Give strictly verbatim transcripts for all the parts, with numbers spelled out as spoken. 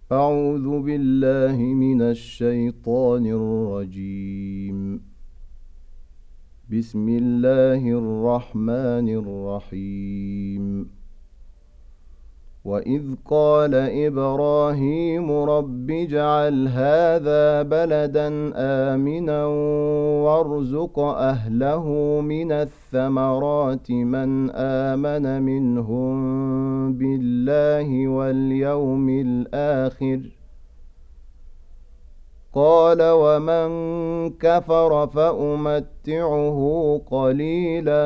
أعوذ بالله من الشيطان الرجيم. بسم الله الرحمن الرحيم. وإذ قال إبراهيم رب اجعل هذا بلدا آمنا وارزق أهله من الثمرات من آمن منهم بالله واليوم الآخر قال ومن كفر فأمتعه قليلا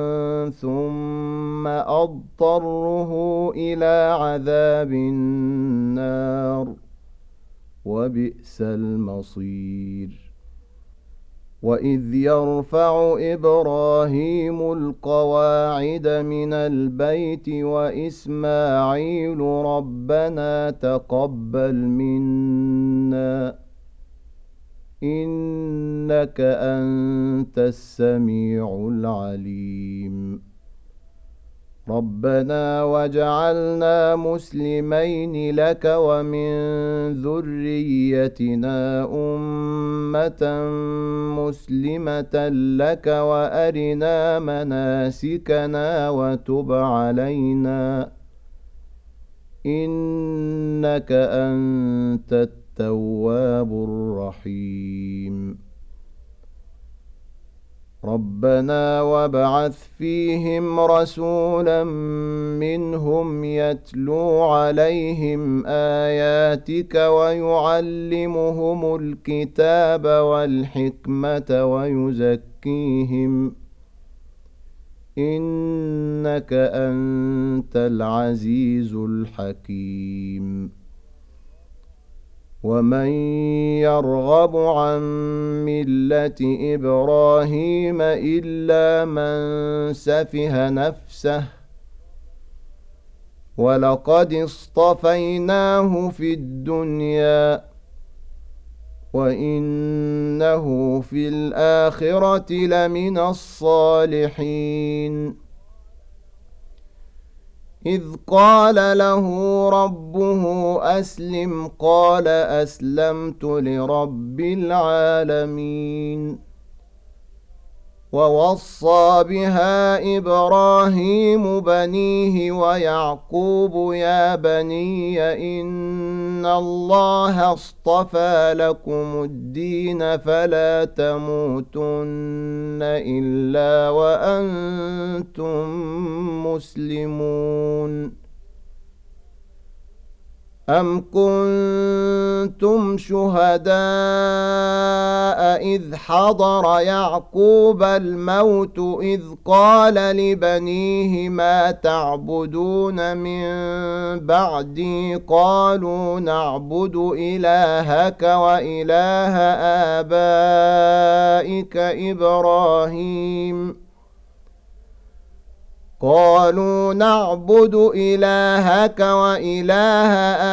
ثم أضطره إلى عذاب النار وبئس المصير. وإذ يرفع إبراهيم القواعد من البيت وإسماعيل ربنا تقبل منا إنك أنت السميع العليم. ربنا واجعلنا مسلمين لك ومن ذريتنا أمة مسلمة لك وأرنا مناسكنا وتب علينا إنك أنت التواب الرحيم. ربنا وابعث فيهم رسولا منهم يتلو عليهم آياتك ويعلمهم الكتاب والحكمة ويزكيهم إنك أنت العزيز الحكيم. ومن يرغب عن ملة إبراهيم إلا من سفه نفسه ولقد اصطفيناه في الدنيا وإنه في الآخرة لمن الصالحين. إذ قال له ربه أسلم قال أسلمت لرب العالمين. ووصى بها إبراهيم بنيه ويعقوب يا بني إن الله اصطفى لكم الدين فلا تموتن إلا وأنتم مسلمون. أم كنتم شهداء إذ حضر يعقوب الموت إذ قال لبنيه ما تعبدون من بعدي قالوا نعبد إلهك وإله آبائك إبراهيم قالوا نعبد إلهك وإله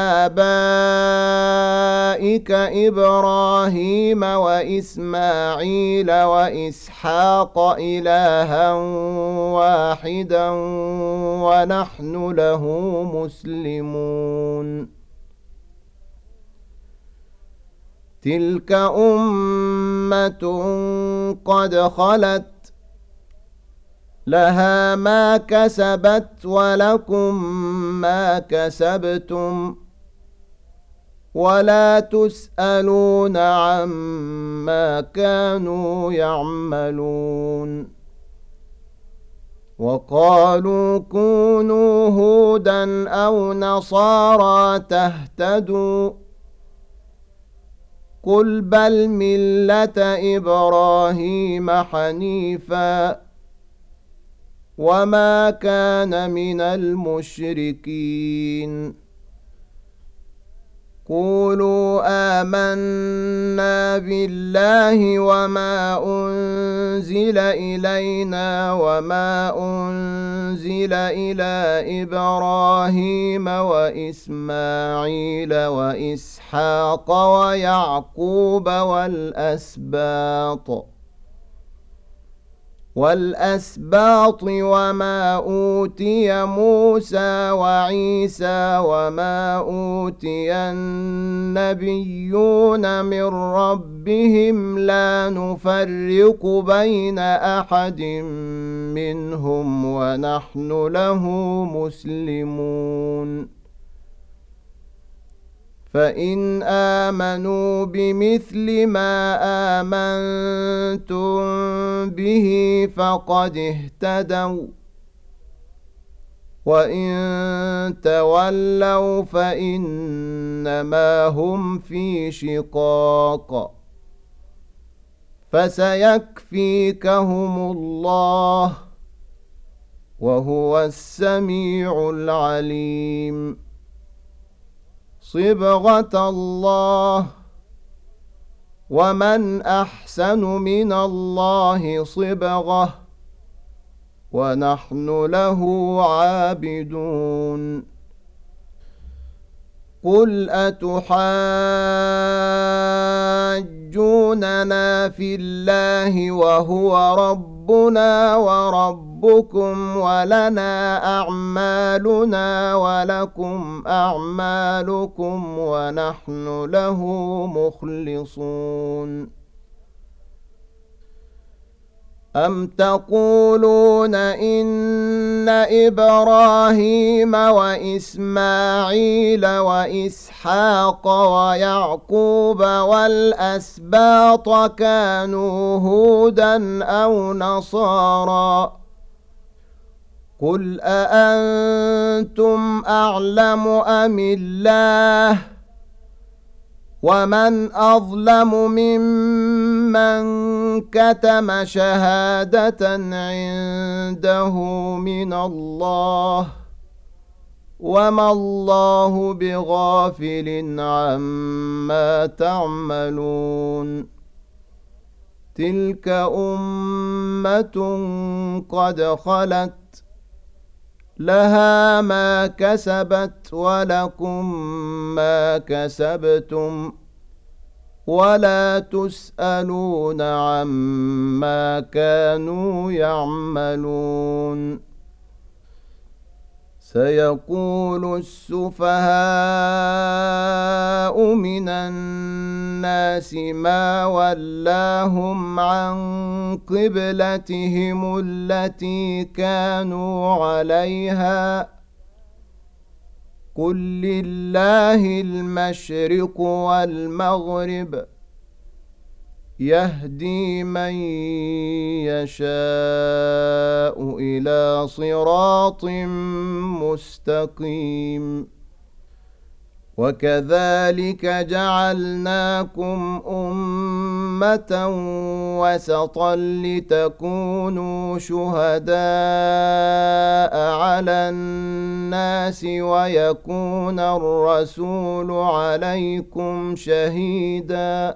آبائك إبراهيم وإسماعيل وإسحاق إلها واحدا ونحن له مسلمون. تلك أمة قد خلت لها ما كسبت ولكم ما كسبتم ولا تسألون عما كانوا يعملون. وقالوا كونوا هودا أو نصارى تهتدوا قل بل ملة إبراهيم حنيفا وما كان من المشركين. قولوا آمنا بالله وما أنزل إلينا وما أنزل إلى إبراهيم وإسماعيل وإسحاق ويعقوب والأسباط والأسباط وما أوتي موسى وعيسى وما أوتي النبيون من ربهم لا نفرق بين أحد منهم ونحن له مسلمون فإن آمنوا بمثل ما آمنتم به فقد اهتدوا وإن تولوا فإنما هم في شقاق فسيكفيكهم الله وهو السميع العليم صبغة الله ومن أحسن من الله صبغة ونحن له عابدون قل أتحاجوننا في الله وهو ربنا وربكم ولنا أعمالنا ولكم أعمالكم ونحن له مخلصون أم تقولون إن إبراهيم وإسماعيل وإسحاق ويعقوب والأسباط كانوا هودا أو نصارى قل أأنتم أعلم أم الله ومن أظلم ممن كتم شهادة عنده من الله وما الله بغافل عما تعملون تلك أمة قد خلت لها ما كسبت ولكم ما كسبتم ولا تسألون عما كانوا يعملون سيقول السفهاء من الناس ما ولاهم عن قبلتهم التي كانوا عليها قل لله المشرق والمغرب يهدي من يشاء إلى صراط مستقيم وكذلك جعلناكم أمة وسطا لتكونوا شهداء على الناس ويكون الرسول عليكم شهيدا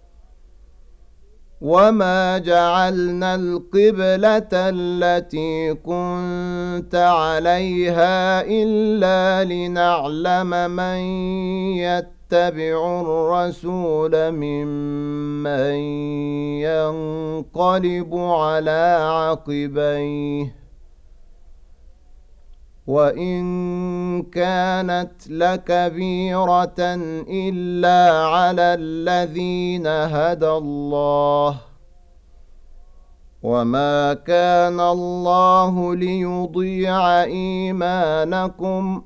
وما جعلنا القبلة التي كنت عليها إلا لنعلم من يتبع الرسول ممن ينقلب على عقبيه وإن كانت لكبيرة إلا على الذين هدى الله وما كان الله ليضيع إيمانكم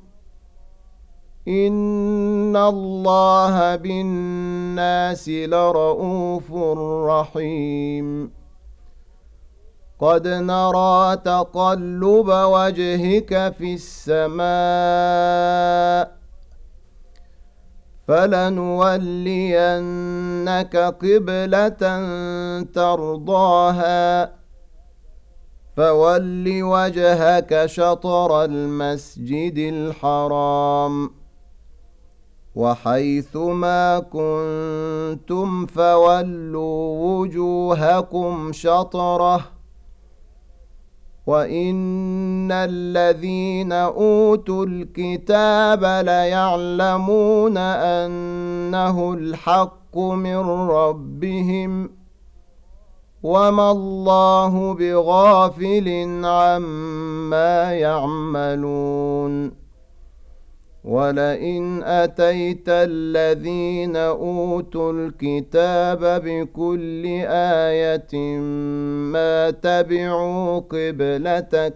إن الله بالناس لرءوف رحيم قد نرى تقلب وجهك في السماء فلنولينك قبلة ترضاها فول وجهك شطر المسجد الحرام وحيث ما كنتم فولوا وجوهكم شطره وإن الذين أوتوا الكتاب ليعلمون أنه الحق من ربهم وما الله بغافل عما يعملون ولئن أتيت الذين أوتوا الكتاب بكل آية ما تبعوا قبلتك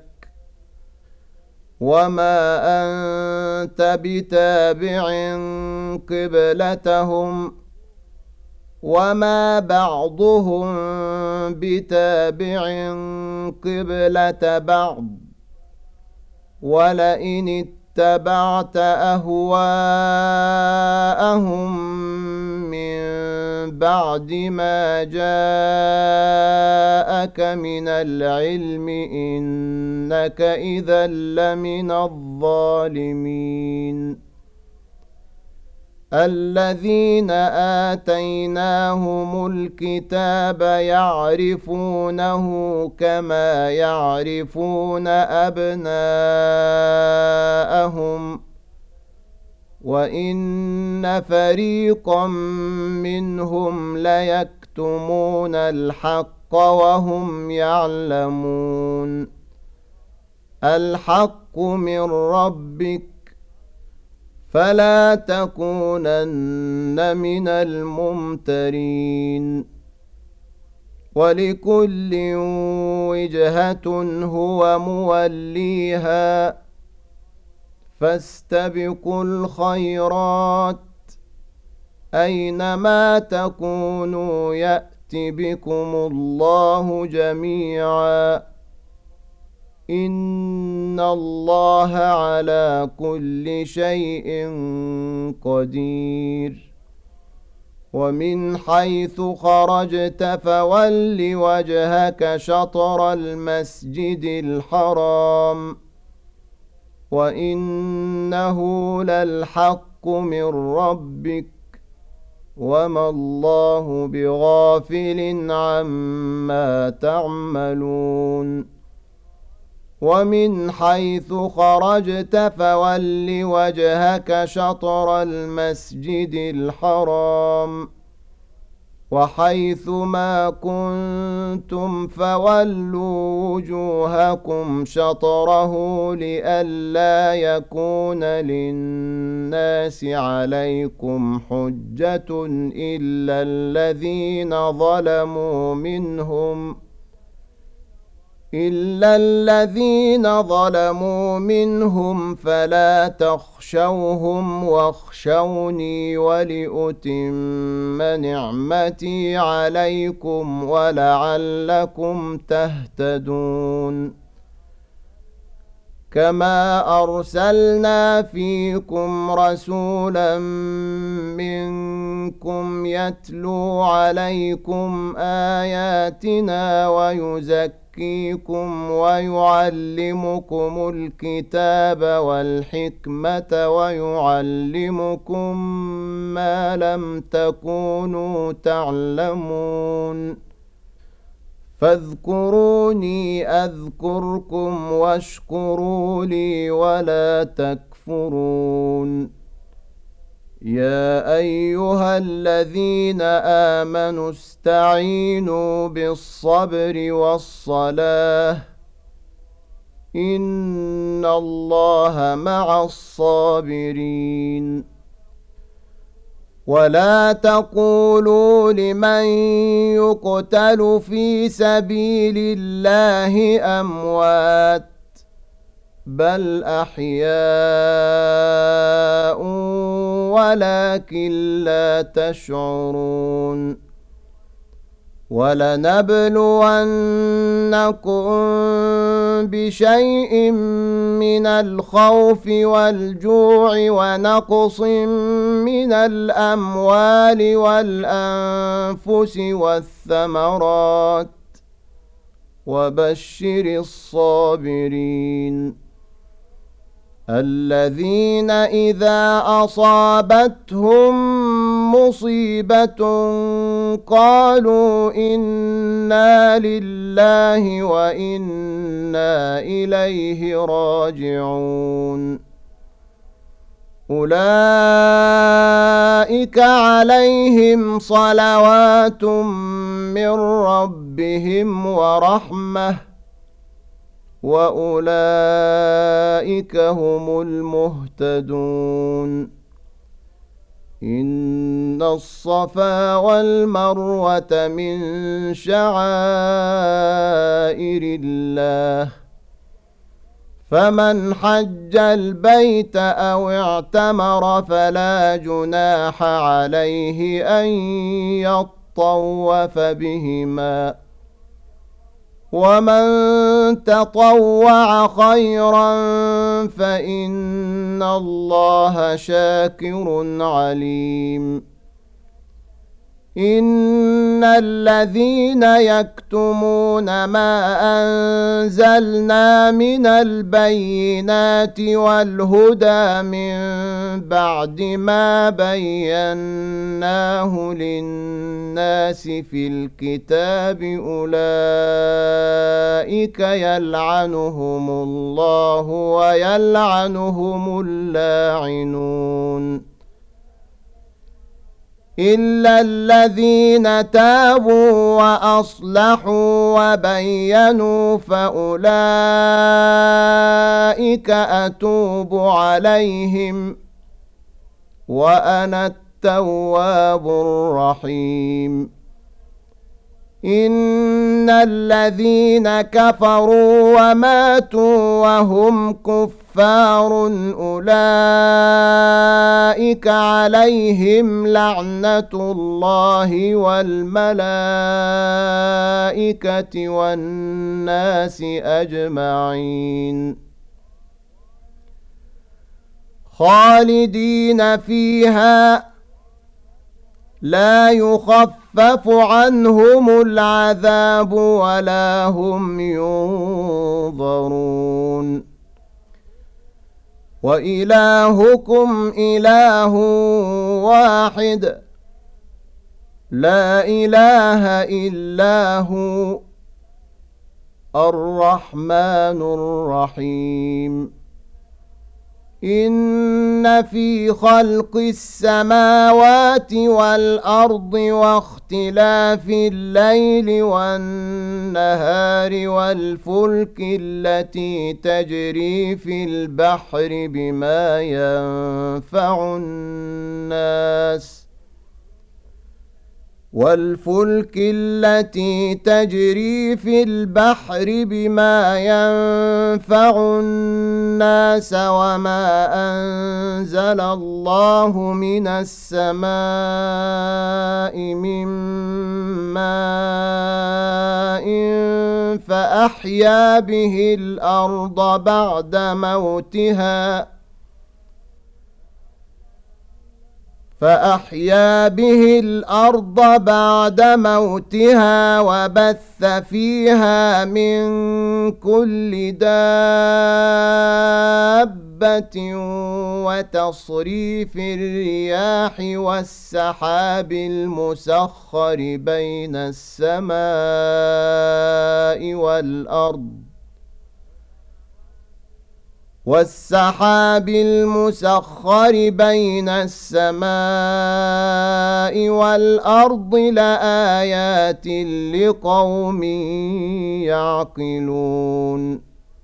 وما أنت بتابع قبلتهم وما بعضهم بتابع قبلة بعض ولئن اتبعت أهواءهم من بعد ما جاءك من العلم إنك إذا لمن الظالمين الذين آتيناهم الكتاب يعرفونه كما يعرفون أبناءهم وإن فريقا منهم ليكتمون الحق وهم يعلمون الحق من ربك فلا تكونن من الممترين ولكل وجهة هو موليها فاستبقوا الخيرات أينما تكونوا يأت بكم الله جميعا إن الله على كل شيء قدير ومن حيث خرجت فول وجهك شطر المسجد الحرام وإنه للحق من ربك وما الله بغافل عما تعملون ومن حيث خرجت فول وجهك شطر المسجد الحرام وحيث ما كنتم فولوا وجوهكم شطره لئلا يكون للناس عليكم حجة إلا الذين ظلموا منهم إلا الذين ظلموا منهم فلا تخشوهم واخشوني ولأتم نعمتي عليكم ولعلكم تهتدون كما أرسلنا فيكم رسولا منكم يتلو عليكم آياتنا ويزكيكم ويعلمكم الكتاب والحكمة ويعلمكم ما لم تكونوا تعلمون فاذكروني أذكركم واشكروا لي ولا تكفرون يا أيها الذين آمنوا استعينوا بالصبر والصلاة إن الله مع الصابرين ولا تقولوا لمن يقتل في سبيل الله أموات بل أحياء ولكن لا تشعرون ولنبلونكم بشيء من الخوف والجوع ونقص من الأموال والأنفس والثمرات وبشر الصابرين الذين إذا أصابتهم مصيبة قالوا إنا لله وإنا إليه راجعون أولئك عليهم صلوات من ربهم ورحمة وأولئك هم المهتدون إن الصفا والمروة من شعائر الله فمن حج البيت أو اعتمر فلا جناح عليه أن يطوف بهما ومن تطوع خيرا فإن الله شاكر عليم إن الذين يكتمون ما أنزلنا من البينات والهدى من بعد ما بيناه للناس في الكتاب أولئك يلعنهم الله ويلعنهم اللاعنون إلا الذين تابوا وأصلحوا وبينوا فأولئك أتوب عليهم وأنا التواب الرحيم إن الذين كفروا وماتوا وهم كفار أولئك عليهم لعنة الله والملائكة والناس أجمعين خالدين فيها لا يخفف عنهم العذاب ولا هم ينظرون وإلهكم إله واحد لا إله إلا هو الرحمن الرحيم إن في خلق السماوات والأرض واختلاف الليل والنهار والفلك التي تجري في البحر بما ينفع الناس والفلك التي تجري في البحر بما ينفع الناس وما أنزل الله من السماء من ماء فأحيا به الأرض بعد موتها فأحيا به الأرض بعد موتها وبث فيها من كل دابة وتصريف الرياح والسحاب المسخر بين السماء والأرض والسحاب المسخر بين السماء والأرض لآيات لقوم يعقلون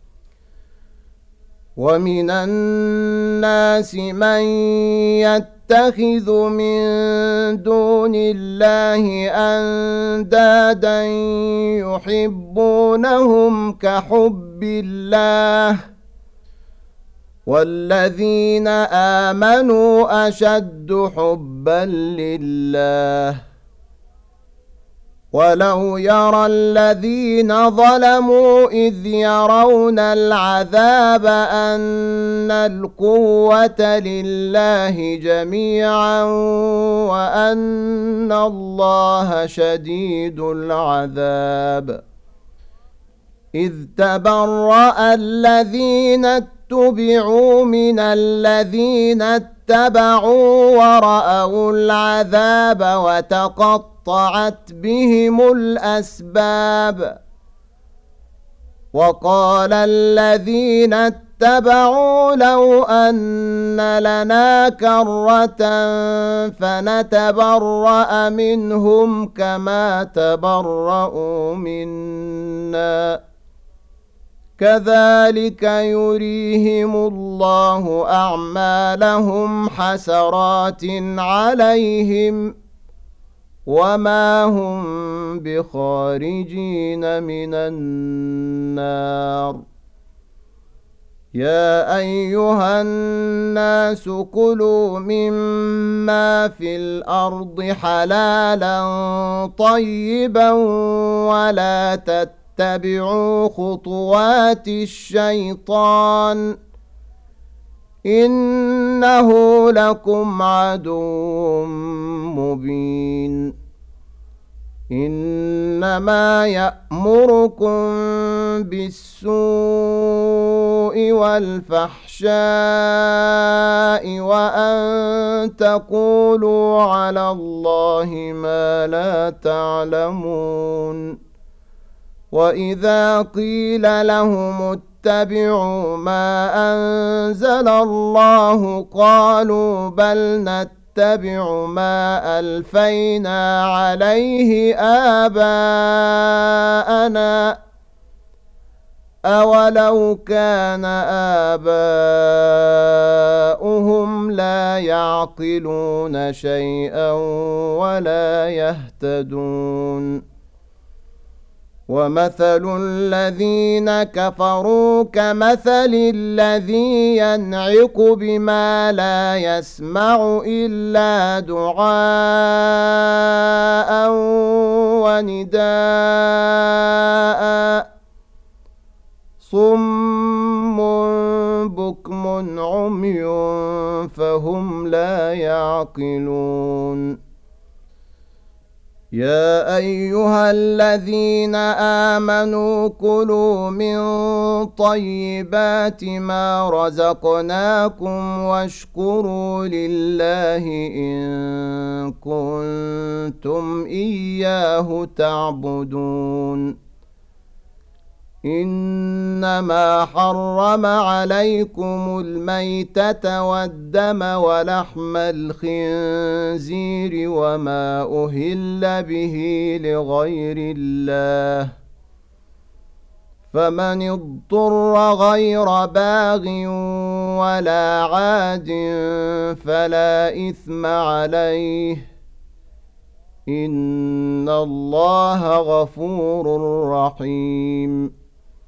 ومن الناس من يتخذ من دون الله أندادا يحبونهم كحب الله والذين آمنوا أشد حبا لله ولو يرى الذين ظلموا إذ يرون العذاب أن القوة لله جميعا وأن الله شديد العذاب إذ تبرأ الذين اتبعوا من الذين اتبعوا ورأوا العذاب وتقطعت بهم الأسباب وقال الذين اتبعوا اتبعوا لو أن لنا كرة فنتبرأ منهم كما تبرؤوا منا كذلك يريهم الله أعمالهم حسرات عليهم وما هم بخارجين من النار يا أيها الناس كلوا مما في الأرض حلالا طيبا ولا تتبعوا خطوات الشيطان إنه لكم عدو مبين إنما يأمركم بالسوء والفحشاء وأن تقولوا على الله ما لا تعلمون وإذا قيل لهم اتبعوا ما أنزل الله قالوا بل نتبع نتبع ما ألفينا عليه آباءنا أولو كان آباؤهم لا يعقلون شيئا ولا يهتدون ومثل الذين كفروا كمثل الذي ينعق بما لا يسمع إلا دعاء ونداء صم بكم عمي فهم لا يعقلون يا أيها الذين آمنوا كلوا من طيبات ما رزقناكم واشكروا لله إن كنتم إياه تعبدون إنما حرم عليكم الميتة والدم ولحم الخنزير وما أهل به لغير الله فمن اضطر غير باغ ولا عاد فلا إثم عليه إن الله غفور رحيم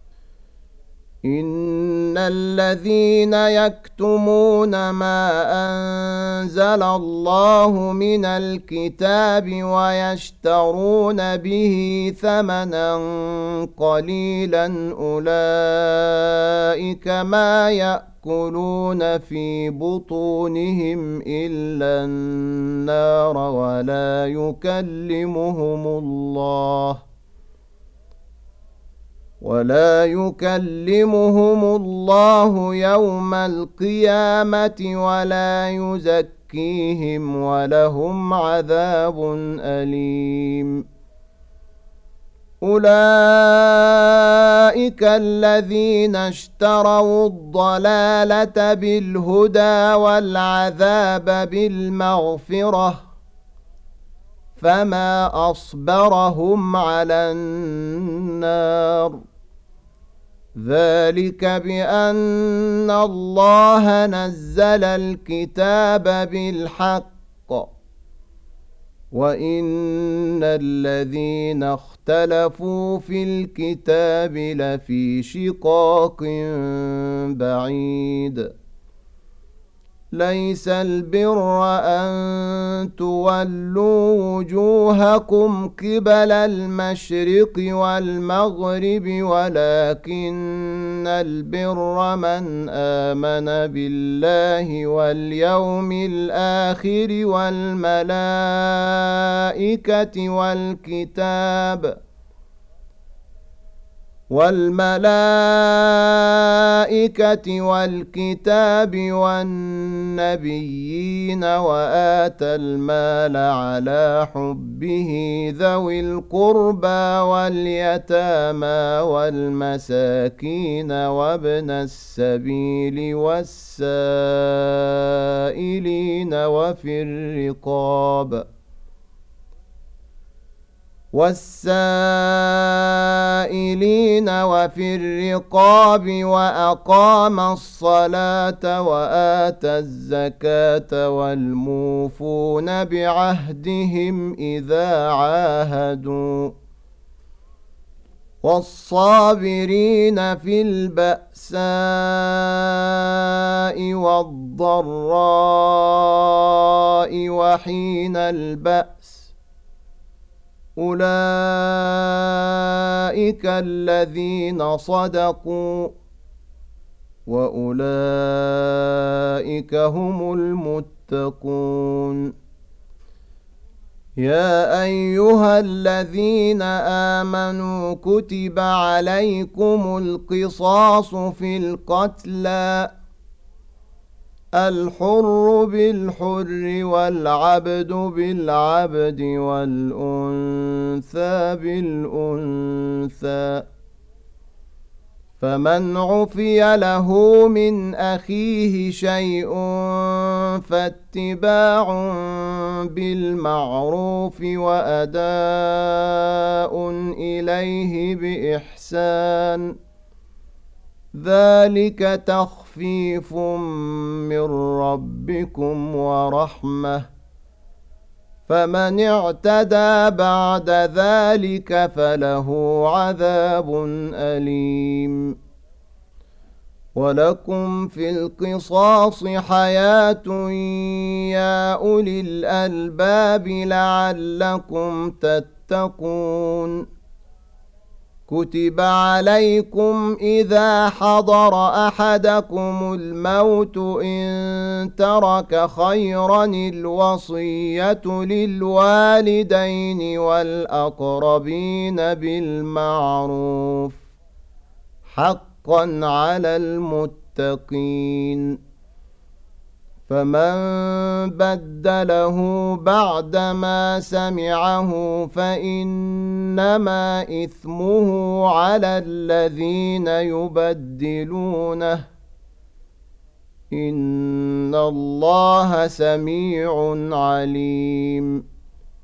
إن الذين يكتمون ما أنزل الله من الكتاب ويشترون به ثمنا قليلا أولئك ما يأكلون في بطونهم إلا النار ولا يكلمهم الله ولا يكلمهم الله يوم القيامة ولا يزكيهم ولهم عذاب أليم أولئك الذين اشتروا الضلالة بالهدى والعذاب بالمغفرة فما أصبرهم على النار ذلك بأن الله نزل الكتاب بالحق وإن الذين اختلفوا في الكتاب لفي شقاق بعيد ليس البر أن تولوا وجوهكم قبل المشرق والمغرب ولكن البر من آمن بالله واليوم الآخر والملائكة والكتاب والملائكة والكتاب والنبيين وآتى المال على حبه ذوي القربى واليتامى والمساكين وابن السبيل والسائلين وفي الرقاب والسائلين وفي الرقاب وأقام الصلاة وآتى الزكاة والموفون بعهدهم إذا عاهدوا والصابرين في البأساء والضراء وحين البأس أولئك الذين صدقوا وأولئك هم المتقون يا أيها الذين آمنوا كتب عليكم القصاص في القتلى الحر بالحر والعبد بالعبد والأنثى بالأنثى فمن عفي له من أخيه شيء فاتباع بالمعروف وأداء إليه بإحسان ذلك تخفيف من ربكم ورحمة فمن اعتدى بعد ذلك فله عذاب أليم ولكم في القصاص حياة يا أولي الألباب لعلكم تتقون كتب عليكم إذا حضر أحدكم الموت إن ترك خيرا الوصية للوالدين والأقربين بالمعروف حقا على المتقين فمن بدله بعدما سمعه فإنما إثمه على الذين يبدلونه إن الله سميع عليم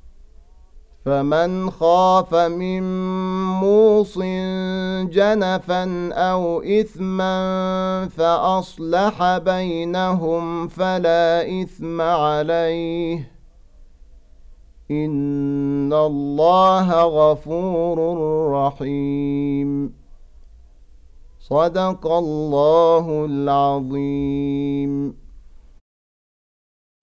فمن خاف من موص جنفا أو إثما فأصلح بينهم فلا إثم عليه إن الله غفور رحيم صدق الله العظيم.